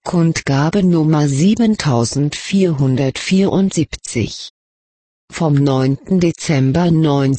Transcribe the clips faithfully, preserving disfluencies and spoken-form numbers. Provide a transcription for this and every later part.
Kundgabe Nummer siebentausendvierhundertvierundsiebzig. Vom neunten Dezember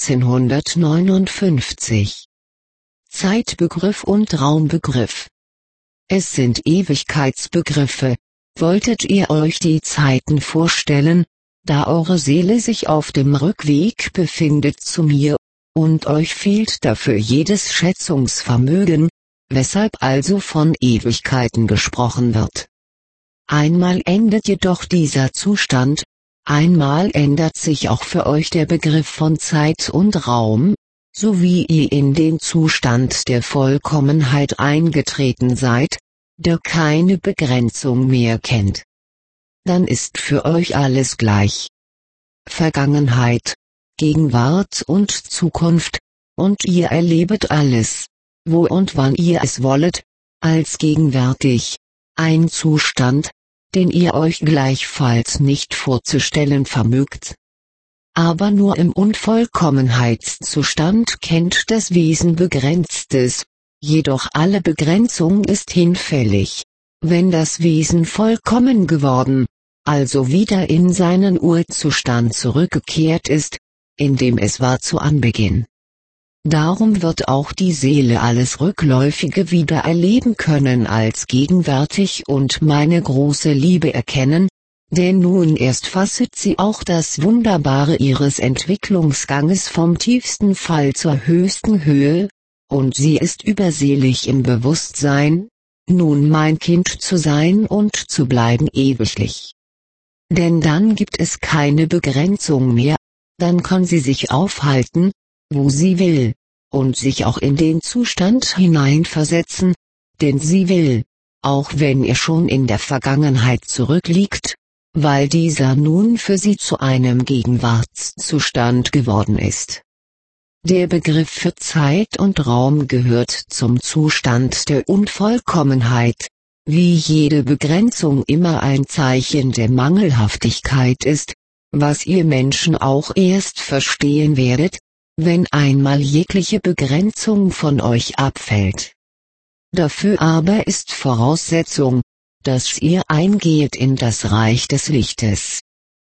neunzehnhundertneunundfünfzig. Zeitbegriff und Raumbegriff. Es sind Ewigkeitsbegriffe. Wolltet ihr euch die Zeiten vorstellen, da eure Seele sich auf dem Rückweg befindet zu mir, und euch fehlt dafür jedes Schätzungsvermögen, weshalb also von Ewigkeiten gesprochen wird. Einmal endet jedoch dieser Zustand, einmal ändert sich auch für euch der Begriff von Zeit und Raum, so wie ihr in den Zustand der Vollkommenheit eingetreten seid, der keine Begrenzung mehr kennt. Dann ist für euch alles gleich. Vergangenheit, Gegenwart und Zukunft, und ihr erlebet alles, wo und wann ihr es wollet, als gegenwärtig, ein Zustand, den ihr euch gleichfalls nicht vorzustellen vermögt. Aber nur im Unvollkommenheitszustand kennt das Wesen Begrenztes, jedoch alle Begrenzung ist hinfällig, wenn das Wesen vollkommen geworden, also wieder in seinen Urzustand zurückgekehrt ist, in dem es war zu Anbeginn. Darum wird auch die Seele alles Rückläufige wieder erleben können als gegenwärtig und meine große Liebe erkennen, denn nun erst fasset sie auch das Wunderbare ihres Entwicklungsganges vom tiefsten Fall zur höchsten Höhe, und sie ist überselig im Bewusstsein, nun mein Kind zu sein und zu bleiben ewiglich. Denn dann gibt es keine Begrenzung mehr, dann kann sie sich aufhalten, wo sie will, und sich auch in den Zustand hineinversetzen, den sie will, auch wenn er schon in der Vergangenheit zurückliegt, weil dieser nun für sie zu einem Gegenwartszustand geworden ist. Der Begriff für Zeit und Raum gehört zum Zustand der Unvollkommenheit, wie jede Begrenzung immer ein Zeichen der Mangelhaftigkeit ist, was ihr Menschen auch erst verstehen werdet, wenn einmal jegliche Begrenzung von euch abfällt. Dafür aber ist Voraussetzung, dass ihr eingeht in das Reich des Lichtes.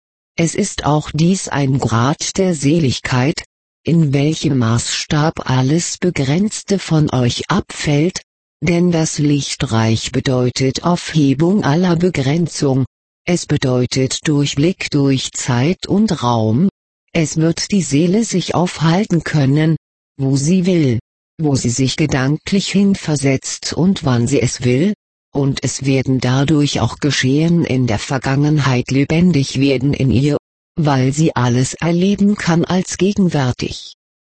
Es ist auch dies ein Grad der Seligkeit, in welchem Maßstab alles Begrenzte von euch abfällt, denn das Lichtreich bedeutet Aufhebung aller Begrenzung, es bedeutet Durchblick durch Zeit und Raum, es wird die Seele sich aufhalten können, wo sie will, wo sie sich gedanklich hinversetzt und wann sie es will, und es werden dadurch auch Geschehen in der Vergangenheit lebendig werden in ihr, weil sie alles erleben kann als gegenwärtig.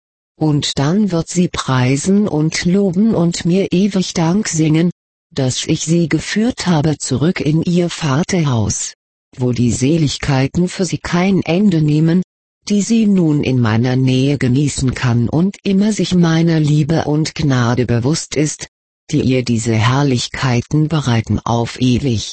Und dann wird sie preisen und loben und mir ewig Dank singen, dass ich sie geführt habe zurück in ihr Vaterhaus, wo die Seligkeiten für sie kein Ende nehmen, die sie nun in meiner Nähe genießen kann und immer sich meiner Liebe und Gnade bewusst ist, die ihr diese Herrlichkeiten bereiten auf ewig.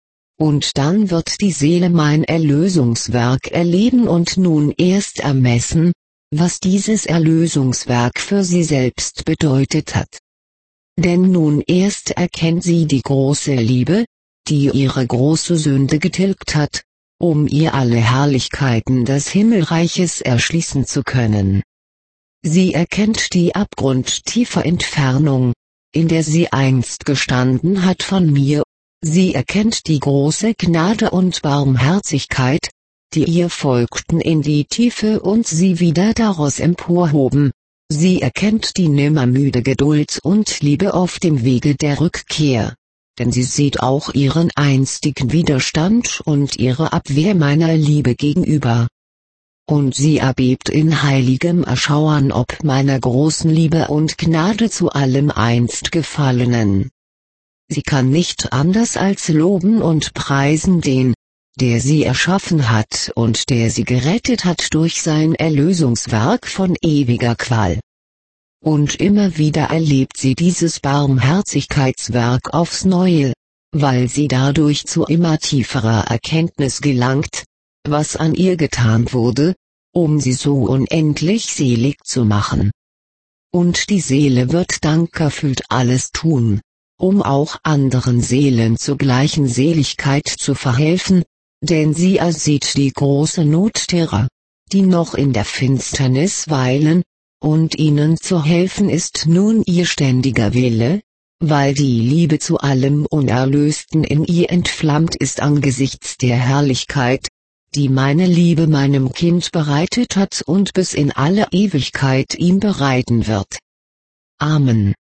Und dann wird die Seele mein Erlösungswerk erleben und nun erst ermessen, was dieses Erlösungswerk für sie selbst bedeutet hat. Denn nun erst erkennt sie die große Liebe, die ihre große Sünde getilgt hat, um ihr alle Herrlichkeiten des Himmelreiches erschließen zu können. Sie erkennt die abgrundtiefe Entfernung, in der sie einst gestanden hat von mir, sie erkennt die große Gnade und Barmherzigkeit, die ihr folgten in die Tiefe und sie wieder daraus emporhoben, sie erkennt die nimmermüde Geduld und Liebe auf dem Wege der Rückkehr, denn sie sieht auch ihren einstigen Widerstand und ihre Abwehr meiner Liebe gegenüber. Und sie erbebt in heiligem Erschauern ob meiner großen Liebe und Gnade zu allem einst Gefallenen. Sie kann nicht anders als loben und preisen den, der sie erschaffen hat und der sie gerettet hat durch sein Erlösungswerk von ewiger Qual. Und immer wieder erlebt sie dieses Barmherzigkeitswerk aufs Neue, weil sie dadurch zu immer tieferer Erkenntnis gelangt, was an ihr getan wurde, um sie so unendlich selig zu machen. Und die Seele wird dankerfüllt alles tun, um auch anderen Seelen zur gleichen Seligkeit zu verhelfen, denn sie ersieht die große Not derer, die noch in der Finsternis weilen, und ihnen zu helfen ist nun ihr ständiger Wille, weil die Liebe zu allem Unerlösten in ihr entflammt ist angesichts der Herrlichkeit, die meine Liebe meinem Kind bereitet hat und bis in alle Ewigkeit ihm bereiten wird. Amen.